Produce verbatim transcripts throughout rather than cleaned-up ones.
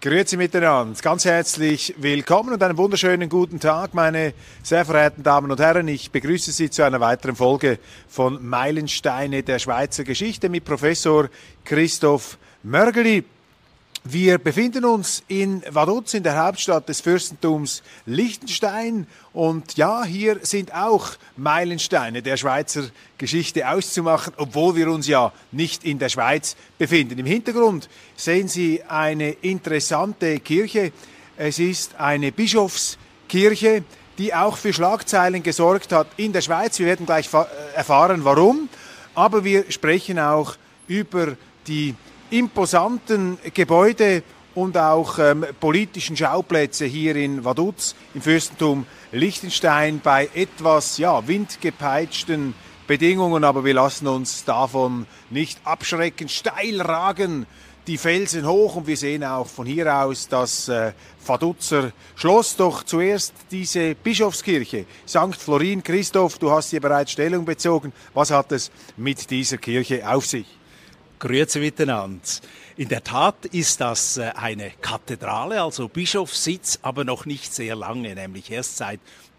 Grüezi miteinander, ganz herzlich willkommen und einen wunderschönen guten Tag, meine sehr verehrten Damen und Herren. Ich begrüße Sie zu einer weiteren Folge von Meilensteine der Schweizer Geschichte mit Professor Christoph Mörgeli. Wir befinden uns in Vaduz, in der Hauptstadt des Fürstentums Liechtenstein. Und ja, hier sind auch Meilensteine der Schweizer Geschichte auszumachen, obwohl wir uns ja nicht in der Schweiz befinden. Im Hintergrund sehen Sie eine interessante Kirche. Es ist eine Bischofskirche, die auch für Schlagzeilen gesorgt hat in der Schweiz. Wir werden gleich erfahren, warum. Aber wir sprechen auch über die imposanten Gebäude und auch ähm, politischen Schauplätze hier in Vaduz im Fürstentum Liechtenstein bei etwas ja, windgepeitschten Bedingungen, aber wir lassen uns davon nicht abschrecken. Steil ragen die Felsen hoch und wir sehen auch von hier aus das äh, Vaduzer Schloss. Doch zuerst diese Bischofskirche, Sankt Florin. Christoph, du hast hier bereits Stellung bezogen. Was hat es mit dieser Kirche auf sich? Grüezi miteinander. In der Tat ist das eine Kathedrale, also Bischofssitz, aber noch nicht sehr lange, nämlich erst seit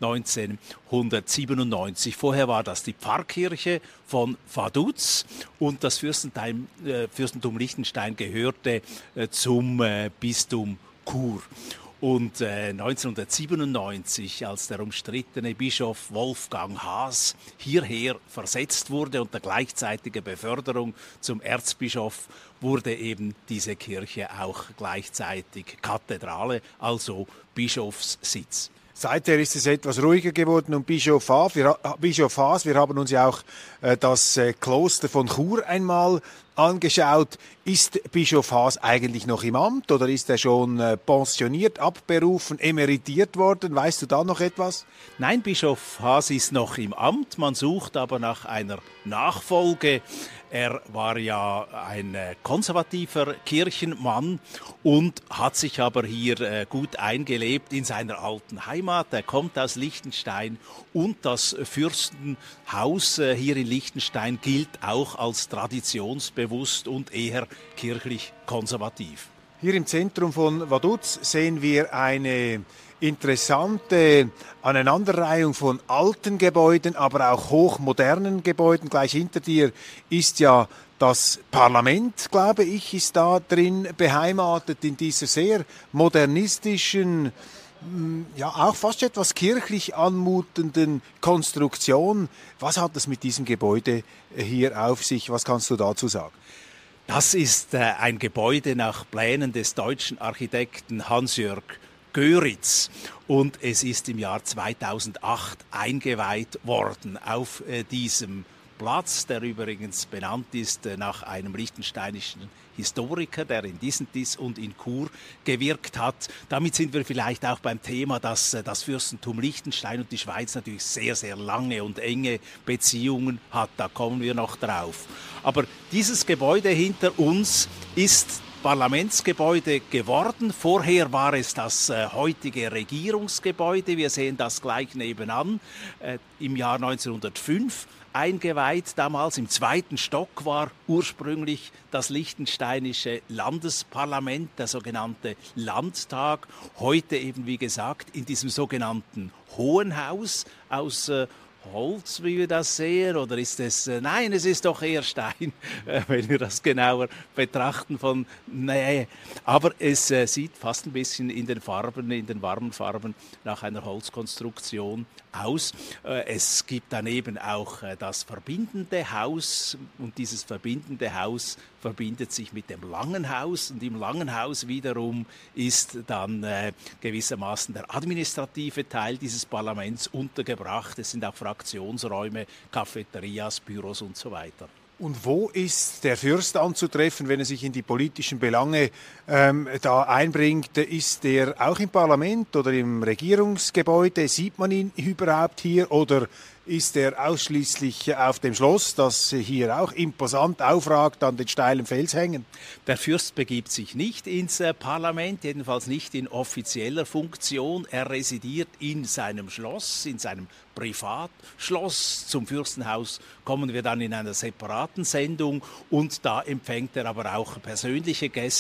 neunzehnhundertsiebenundneunzig. Vorher war das die Pfarrkirche von Vaduz und das Fürstentum, äh, Fürstentum Liechtenstein gehörte äh, zum äh, Bistum Chur. Und äh, neunzehnhundertsiebenundneunzig, als der umstrittene Bischof Wolfgang Haas hierher versetzt wurde unter gleichzeitiger Beförderung zum Erzbischof, wurde eben diese Kirche auch gleichzeitig Kathedrale, also Bischofssitz. Seither ist es etwas ruhiger geworden um Bischof Haas. Wir, Bischof Haas, wir haben uns ja auch äh, das äh, Kloster von Chur einmal angeschaut. Ist Bischof Haas eigentlich noch im Amt oder ist er schon äh, pensioniert, abberufen, emeritiert worden? Weißt du da noch etwas? Nein, Bischof Haas ist noch im Amt. Man sucht aber nach einer Nachfolge. Er war ja ein äh, konservativer Kirchenmann und hat sich aber hier äh, gut eingelebt in seiner alten Heimat. Er kommt aus Liechtenstein und das Fürstenhaus äh, hier in Liechtenstein gilt auch als traditionsbewusst und eher kirchlich konservativ. Hier im Zentrum von Vaduz sehen wir eine interessante Aneinanderreihung von alten Gebäuden, aber auch hochmodernen Gebäuden. Gleich hinter dir ist ja das Parlament, glaube ich, ist da drin beheimatet in dieser sehr modernistischen, ja auch fast etwas kirchlich anmutenden Konstruktion. Was hat es mit diesem Gebäude hier auf sich? Was kannst du dazu sagen? Das ist äh, ein Gebäude nach Plänen des deutschen Architekten Hans-Jörg Göritz und es ist im Jahr zweitausendacht eingeweiht worden auf äh, diesem Platz, der übrigens benannt ist äh, nach einem liechtensteinischen Historiker, der in Disentis und in Chur gewirkt hat. Damit sind wir vielleicht auch beim Thema, dass äh, das Fürstentum Liechtenstein und die Schweiz natürlich sehr, sehr lange und enge Beziehungen hat. Da kommen wir noch drauf. Aber dieses Gebäude hinter uns ist Parlamentsgebäude geworden. Vorher war es das äh, heutige Regierungsgebäude. Wir sehen das gleich nebenan. Äh, Im Jahr neunzehnhundertfünf eingeweiht. Damals im zweiten Stock war ursprünglich das liechtensteinische Landesparlament, der sogenannte Landtag. Heute eben, wie gesagt, in diesem sogenannten Hohen Haus aus äh, Holz, wie wir das sehen, oder ist es, äh, nein, es ist doch eher Stein, äh, wenn wir das genauer betrachten von Nähe. Aber es äh, sieht fast ein bisschen in den Farben, in den warmen Farben nach einer Holzkonstruktion aus. Äh, es gibt daneben auch äh, das verbindende Haus und dieses verbindende Haus verbindet sich mit dem Langen Haus und im Langen Haus wiederum ist dann äh, gewissermaßen der administrative Teil dieses Parlaments untergebracht. Es sind auch Fraktionsräume, Cafeterias, Büros und so weiter. Und wo ist der Fürst anzutreffen, wenn er sich in die politischen Belange ähm, da einbringt? Ist er auch im Parlament oder im Regierungsgebäude? Sieht man ihn überhaupt hier oder ist er ausschließlich auf dem Schloss, das hier auch imposant aufragt an den steilen Felshängen? Der Fürst begibt sich nicht ins äh, Parlament, jedenfalls nicht in offizieller Funktion. Er residiert in seinem Schloss, in seinem Privatschloss. Zum Fürstenhaus kommen wir dann in einer separaten Sendung und da empfängt er aber auch persönliche Gäste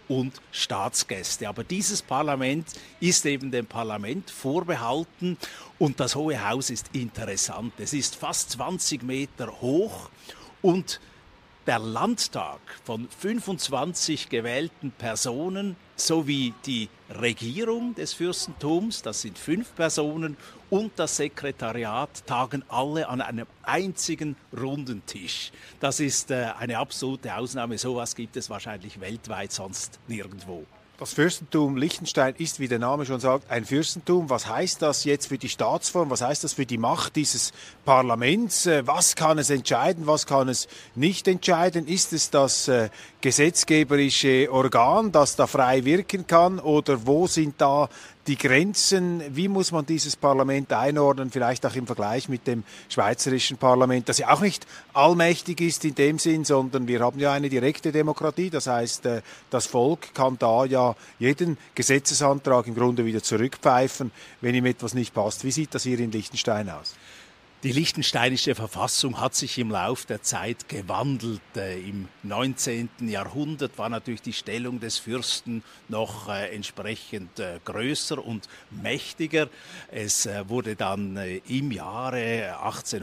und Staatsgäste. Aber dieses Parlament ist eben dem Parlament vorbehalten und das Hohe Haus ist interessant. Es ist fast zwanzig Meter hoch und der Landtag von fünfundzwanzig gewählten Personen sowie die Regierung des Fürstentums, das sind fünf Personen, und das Sekretariat tagen alle an einem einzigen runden Tisch. Das ist äh, eine absolute Ausnahme. Sowas gibt es wahrscheinlich weltweit sonst nirgendwo. Das Fürstentum Liechtenstein ist, wie der Name schon sagt, ein Fürstentum. Was heißt das jetzt für die Staatsform? Was heißt das für die Macht dieses Parlaments? Was kann es entscheiden? Was kann es nicht entscheiden? Ist es das äh, gesetzgeberische Organ, das da frei wirken kann? Oder wo sind da die Grenzen? Wie muss man dieses Parlament einordnen? Vielleicht auch im Vergleich mit dem schweizerischen Parlament, das ja auch nicht allmächtig ist in dem Sinn, sondern wir haben ja eine direkte Demokratie. Das heißt, äh, das Volk kann da ja jeden Gesetzesantrag im Grunde wieder zurückpfeifen, wenn ihm etwas nicht passt. Wie sieht das hier in Liechtenstein aus? Die liechtensteinische Verfassung hat sich im Lauf der Zeit gewandelt. Äh, Im neunzehnten Jahrhundert war natürlich die Stellung des Fürsten noch äh, entsprechend äh, größer und mächtiger. Es äh, wurde dann äh, im Jahre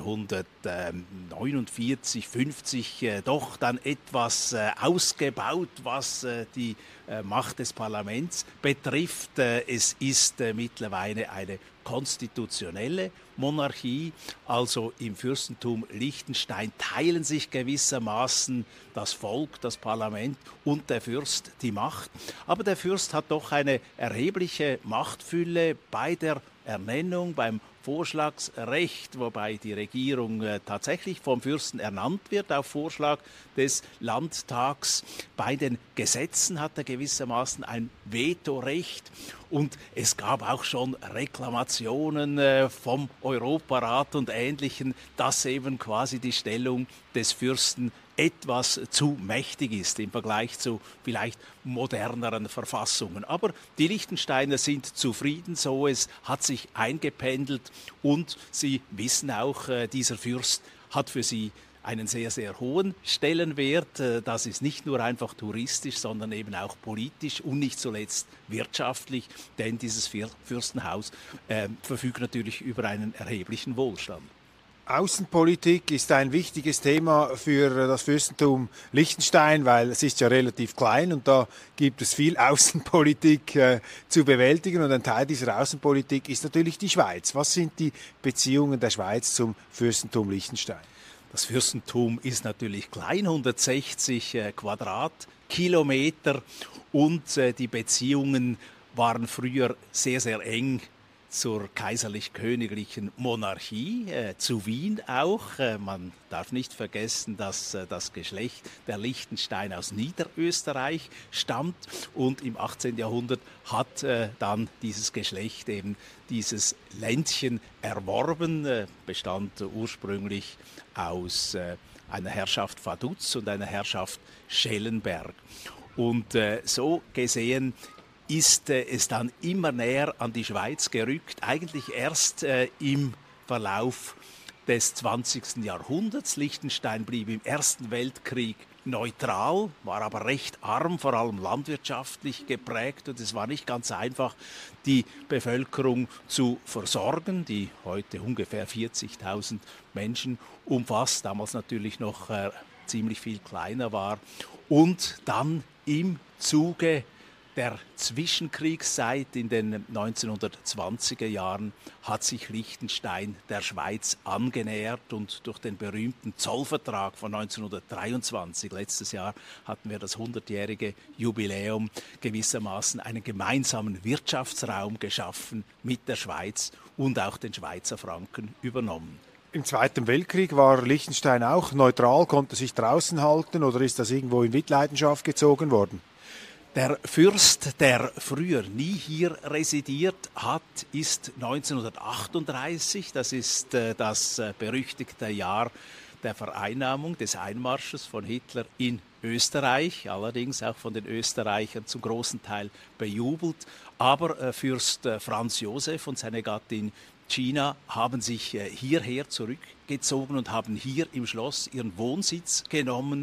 achtzehnhundertneunundvierzig, fünfzig äh, doch dann etwas äh, ausgebaut, was äh, die äh, Macht des Parlaments betrifft. Äh, es ist äh, mittlerweile eine konstitutionelle Monarchie, also im Fürstentum Liechtenstein teilen sich gewissermaßen das Volk, das Parlament und der Fürst die Macht. Aber der Fürst hat doch eine erhebliche Machtfülle bei der Ernennung, beim Vorschlagsrecht, wobei die Regierung äh, tatsächlich vom Fürsten ernannt wird auf Vorschlag des Landtags. Bei den Gesetzen hat er gewissermaßen ein Vetorecht und es gab auch schon Reklamationen äh, vom Europarat und Ähnlichen, dass eben quasi die Stellung des Fürsten etwas zu mächtig ist im Vergleich zu vielleicht moderneren Verfassungen. Aber die Liechtensteiner sind zufrieden so, es hat sich eingependelt und sie wissen auch, äh, dieser Fürst hat für sie einen sehr, sehr hohen Stellenwert. Das ist nicht nur einfach touristisch, sondern eben auch politisch und nicht zuletzt wirtschaftlich, denn dieses Fürstenhaus äh, verfügt natürlich über einen erheblichen Wohlstand. Außenpolitik ist ein wichtiges Thema für das Fürstentum Liechtenstein, weil es ist ja relativ klein und da gibt es viel Außenpolitik äh, zu bewältigen und ein Teil dieser Außenpolitik ist natürlich die Schweiz. Was sind die Beziehungen der Schweiz zum Fürstentum Liechtenstein? Das Fürstentum ist natürlich klein, hundertsechzig äh, Quadratkilometer und äh, die Beziehungen waren früher sehr, sehr eng zur kaiserlich-königlichen Monarchie, äh, zu Wien auch. Äh, man darf nicht vergessen, dass äh, das Geschlecht der Liechtenstein aus Niederösterreich stammt und im achtzehnten Jahrhundert hat äh, dann dieses Geschlecht eben dieses Ländchen erworben, äh, bestand ursprünglich aus äh, einer Herrschaft Vaduz und einer Herrschaft Schellenberg. Und äh, so gesehen ist äh, es dann immer näher an die Schweiz gerückt, eigentlich erst äh, im Verlauf des zwanzigsten Jahrhunderts. Liechtenstein blieb im Ersten Weltkrieg neutral, war aber recht arm, vor allem landwirtschaftlich geprägt und es war nicht ganz einfach, die Bevölkerung zu versorgen, die heute ungefähr vierzigtausend Menschen umfasst, damals natürlich noch äh, ziemlich viel kleiner war. Und dann im Zuge der Zwischenkriegszeit in den neunzehnhundertzwanziger Jahren hat sich Liechtenstein der Schweiz angenähert und durch den berühmten Zollvertrag von neunzehnhundertdreiundzwanzig, letztes Jahr hatten wir das hundertjährige Jubiläum, gewissermaßen einen gemeinsamen Wirtschaftsraum geschaffen mit der Schweiz und auch den Schweizer Franken übernommen. Im Zweiten Weltkrieg war Liechtenstein auch neutral, konnte sich draußen halten oder ist das irgendwo in Mitleidenschaft gezogen worden? Der Fürst, der früher nie hier residiert hat, ist neunzehnhundertachtunddreißig, das ist äh, das äh, berüchtigte Jahr der Vereinnahmung des Einmarsches von Hitler in Österreich, allerdings auch von den Österreichern zum großen Teil bejubelt. Aber äh, Fürst äh, Franz Josef und seine Gattin Gina haben sich äh, hierher zurückgezogen und haben hier im Schloss ihren Wohnsitz genommen.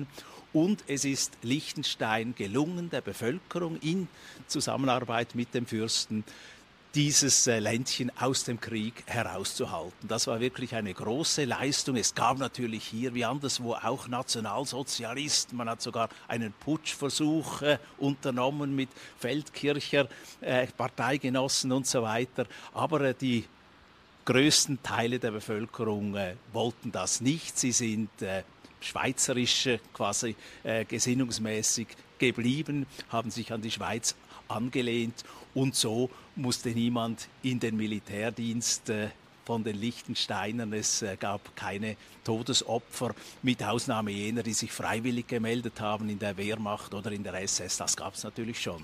Und es ist Liechtenstein gelungen, der Bevölkerung in Zusammenarbeit mit dem Fürsten dieses Ländchen aus dem Krieg herauszuhalten. Das war wirklich eine große Leistung. Es gab natürlich hier wie anderswo auch Nationalsozialisten. Man hat sogar einen Putschversuch äh, unternommen mit Feldkircher, äh, Parteigenossen und so weiter. Aber äh, die größten Teile der Bevölkerung äh, wollten das nicht. Sie sind äh, schweizerisch äh, quasi äh, gesinnungsmäßig geblieben, haben sich an die Schweiz angelehnt und so musste niemand in den Militärdienst äh, von den Liechtensteinern. Es äh, gab keine Todesopfer, mit Ausnahme jener, die sich freiwillig gemeldet haben in der Wehrmacht oder in der S S. Das gab es natürlich schon.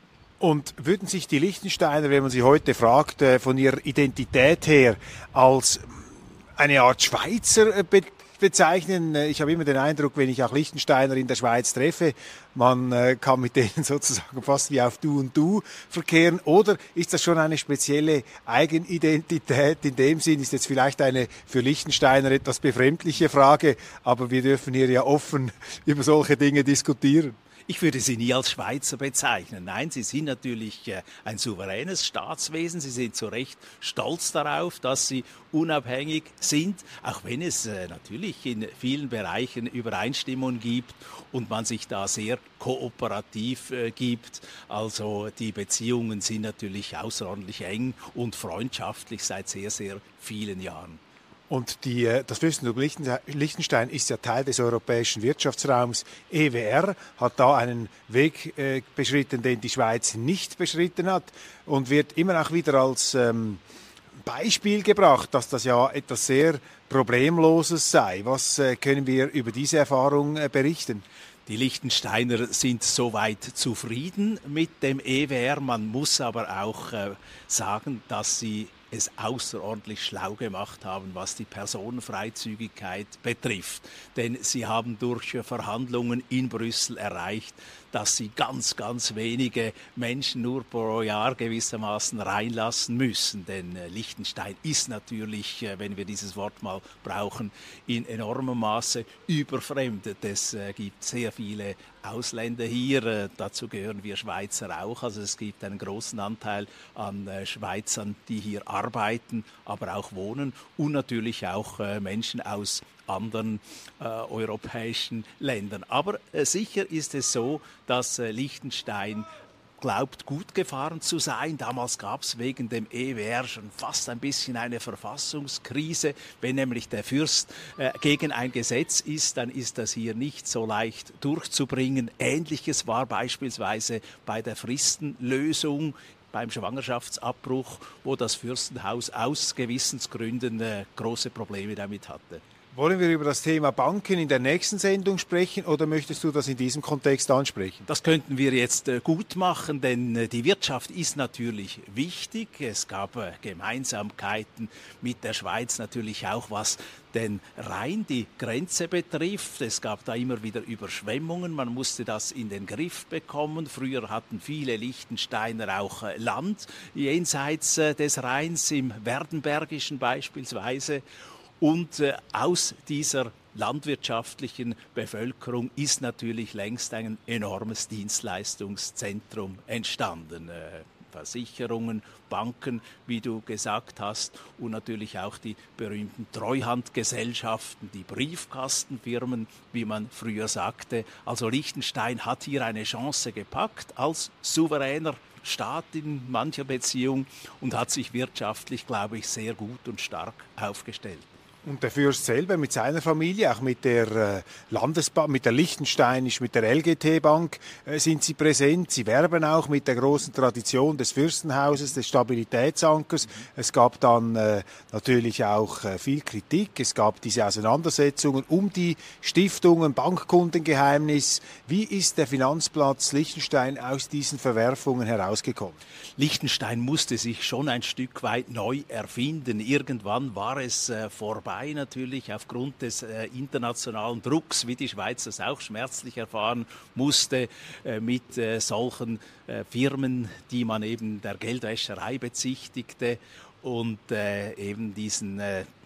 Und würden sich die Liechtensteiner, wenn man sie heute fragt, äh, von ihrer Identität her als eine Art Schweizer äh, be- bezeichnen? Ich habe immer den Eindruck, wenn ich auch Liechtensteiner in der Schweiz treffe, man äh, kann mit denen sozusagen fast wie auf Du und Du verkehren. Oder ist das schon eine spezielle Eigenidentität? In dem Sinn ist jetzt vielleicht eine für Liechtensteiner etwas befremdliche Frage, aber wir dürfen hier ja offen über solche Dinge diskutieren. Ich würde sie nie als Schweizer bezeichnen. Nein, sie sind natürlich äh, ein souveränes Staatswesen. Sie sind zu Recht stolz darauf, dass sie unabhängig sind, auch wenn es äh, natürlich in vielen Bereichen Übereinstimmungen gibt und man sich da sehr kooperativ äh, gibt. Also die Beziehungen sind natürlich außerordentlich eng und freundschaftlich seit sehr, sehr vielen Jahren. Und die, das Fürstentum Liechtenstein ist ja Teil des europäischen Wirtschaftsraums. E W R hat da einen Weg äh, beschritten, den die Schweiz nicht beschritten hat und wird immer auch wieder als ähm, Beispiel gebracht, dass das ja etwas sehr Problemloses sei. Was äh, können wir über diese Erfahrung äh, berichten? Die Liechtensteiner sind soweit zufrieden mit dem E W R. Man muss aber auch äh, sagen, dass sie es außerordentlich schlau gemacht haben, was die Personenfreizügigkeit betrifft. Denn sie haben durch Verhandlungen in Brüssel erreicht, dass sie ganz, ganz wenige Menschen nur pro Jahr gewissermaßen reinlassen müssen. Denn äh, Liechtenstein ist natürlich, äh, wenn wir dieses Wort mal brauchen, in enormem Maße überfremdet. Es äh, gibt sehr viele Ausländer hier, äh, dazu gehören wir Schweizer auch. Also es gibt einen großen Anteil an äh, Schweizern, die hier arbeiten, aber auch wohnen und natürlich auch äh, Menschen aus anderen äh, europäischen Ländern. Aber äh, sicher ist es so, dass äh, Liechtenstein glaubt, gut gefahren zu sein. Damals gab es wegen dem E W R schon fast ein bisschen eine Verfassungskrise. Wenn nämlich der Fürst äh, gegen ein Gesetz ist, dann ist das hier nicht so leicht durchzubringen. Ähnliches war beispielsweise bei der Fristenlösung beim Schwangerschaftsabbruch, wo das Fürstenhaus aus Gewissensgründen äh, große Probleme damit hatte. Wollen wir über das Thema Banken in der nächsten Sendung sprechen oder möchtest du das in diesem Kontext ansprechen? Das könnten wir jetzt äh, gut machen, denn äh, die Wirtschaft ist natürlich wichtig. Es gab äh, Gemeinsamkeiten mit der Schweiz natürlich auch, was den Rhein, die Grenze betrifft. Es gab da immer wieder Überschwemmungen, man musste das in den Griff bekommen. Früher hatten viele Liechtensteiner auch äh, Land jenseits äh, des Rheins, im Werdenbergischen beispielsweise. Und äh, aus dieser landwirtschaftlichen Bevölkerung ist natürlich längst ein enormes Dienstleistungszentrum entstanden. Äh, Versicherungen, Banken, wie du gesagt hast, und natürlich auch die berühmten Treuhandgesellschaften, die Briefkastenfirmen, wie man früher sagte. Also Liechtenstein hat hier eine Chance gepackt als souveräner Staat in mancher Beziehung und hat sich wirtschaftlich, glaube ich, sehr gut und stark aufgestellt. Und der Fürst selber mit seiner Familie, auch mit der äh, Landesbank, mit der Liechtensteinisch, mit der L G T-Bank äh, sind sie präsent. Sie werben auch mit der großen Tradition des Fürstenhauses, des Stabilitätsankers. Mhm. Es gab dann äh, natürlich auch äh, viel Kritik. Es gab diese Auseinandersetzungen um die Stiftungen, Bankkundengeheimnis. Wie ist der Finanzplatz Liechtenstein aus diesen Verwerfungen herausgekommen? Liechtenstein musste sich schon ein Stück weit neu erfinden. Irgendwann war es äh, vorbei. Natürlich aufgrund des äh, internationalen Drucks, wie die Schweiz das auch schmerzlich erfahren musste, äh, mit äh, solchen äh, Firmen, die man eben der Geldwäscherei bezichtigte und äh, eben diesen äh,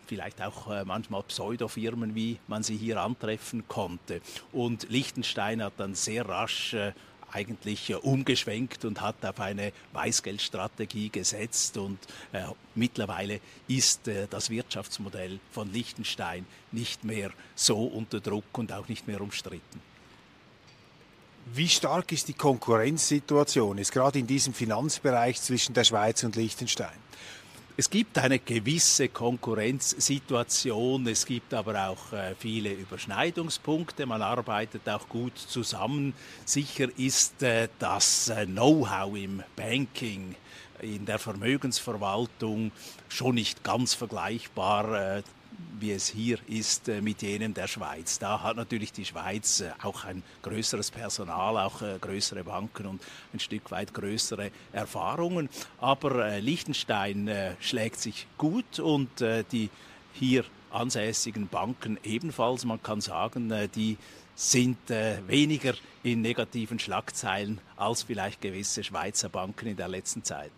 vielleicht auch äh, manchmal Pseudofirmen, wie man sie hier antreffen konnte. Und Liechtenstein hat dann sehr rasch äh, eigentlich äh, umgeschwenkt und hat auf eine Weißgeldstrategie gesetzt und äh, mittlerweile ist äh, das Wirtschaftsmodell von Liechtenstein nicht mehr so unter Druck und auch nicht mehr umstritten. Wie stark ist die Konkurrenzsituation jetzt gerade in diesem Finanzbereich zwischen der Schweiz und Liechtenstein? Es gibt eine gewisse Konkurrenzsituation, es gibt aber auch äh, viele Überschneidungspunkte, man arbeitet auch gut zusammen. Sicher ist äh, das äh, Know-how im Banking, in der Vermögensverwaltung schon nicht ganz vergleichbar, äh, wie es hier ist äh, mit jenem der Schweiz. Da hat natürlich die Schweiz äh, auch ein größeres Personal, auch äh, größere Banken und ein Stück weit größere Erfahrungen. Aber äh, Liechtenstein äh, schlägt sich gut und äh, die hier ansässigen Banken ebenfalls. Man kann sagen, äh, die sind äh, weniger in negativen Schlagzeilen als vielleicht gewisse Schweizer Banken in der letzten Zeit.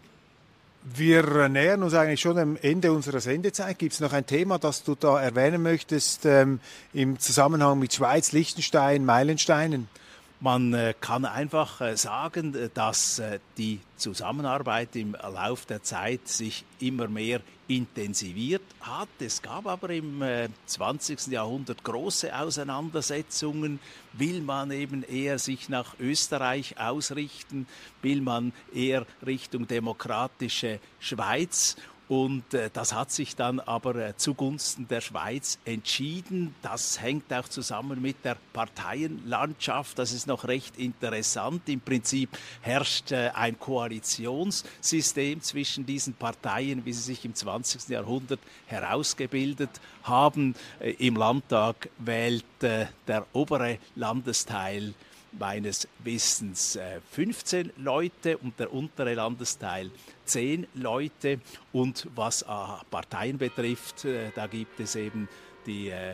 Wir nähern uns eigentlich schon am Ende unserer Sendezeit. Gibt es noch ein Thema, das du da erwähnen möchtest ähm, im Zusammenhang mit Schweiz, Liechtenstein, Meilensteinen? Man äh, kann einfach äh, sagen, dass äh, die Zusammenarbeit im Lauf der Zeit sich immer mehr intensiviert hat. Es gab aber im äh, zwanzigsten Jahrhundert große Auseinandersetzungen. Will man eben eher sich nach Österreich ausrichten? Will man eher Richtung demokratische Schweiz? Und äh, das hat sich dann aber äh, zugunsten der Schweiz entschieden. Das hängt auch zusammen mit der Parteienlandschaft. Das ist noch recht interessant. Im Prinzip herrscht äh, ein Koalitionssystem zwischen diesen Parteien, wie sie sich im zwanzigsten Jahrhundert herausgebildet haben. Äh, Im Landtag wählt äh, der obere Landesteil meines Wissens äh, fünfzehn Leute und der untere Landesteil zehn Leute. Und was äh, Parteien betrifft, äh, da gibt es eben die äh,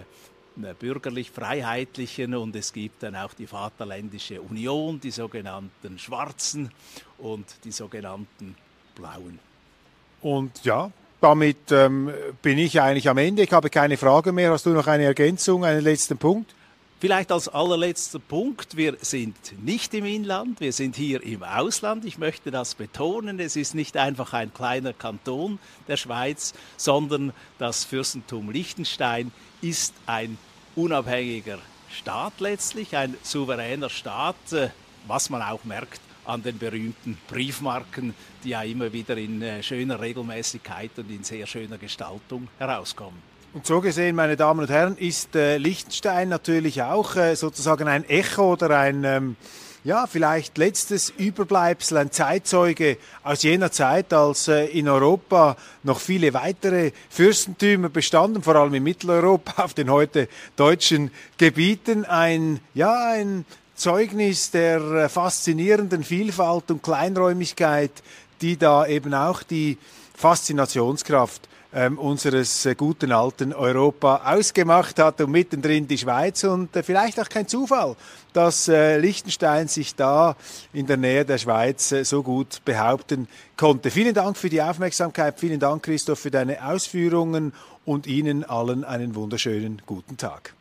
bürgerlich-freiheitlichen und es gibt dann auch die Vaterländische Union, die sogenannten Schwarzen und die sogenannten Blauen. Und ja, damit ähm, bin ich eigentlich am Ende. Ich habe keine Frage mehr. Hast du noch eine Ergänzung, einen letzten Punkt? Vielleicht als allerletzter Punkt, wir sind nicht im Inland, wir sind hier im Ausland. Ich möchte das betonen, es ist nicht einfach ein kleiner Kanton der Schweiz, sondern das Fürstentum Liechtenstein ist ein unabhängiger Staat letztlich, ein souveräner Staat, was man auch merkt an den berühmten Briefmarken, die ja immer wieder in schöner Regelmäßigkeit und in sehr schöner Gestaltung herauskommen. Und so gesehen, meine Damen und Herren, ist äh, Liechtenstein natürlich auch äh, sozusagen ein Echo oder ein, ähm, ja, vielleicht letztes Überbleibsel, ein Zeitzeuge aus jener Zeit, als äh, in Europa noch viele weitere Fürstentümer bestanden, vor allem in Mitteleuropa, auf den heute deutschen Gebieten. Ein, ja, ein Zeugnis der äh, faszinierenden Vielfalt und Kleinräumigkeit, die da eben auch die Faszinationskraft Ähm, unseres äh, guten alten Europa ausgemacht hat und mittendrin die Schweiz und äh, vielleicht auch kein Zufall, dass äh, Liechtenstein sich da in der Nähe der Schweiz äh, so gut behaupten konnte. Vielen Dank für die Aufmerksamkeit, vielen Dank Christoph für deine Ausführungen und Ihnen allen einen wunderschönen guten Tag.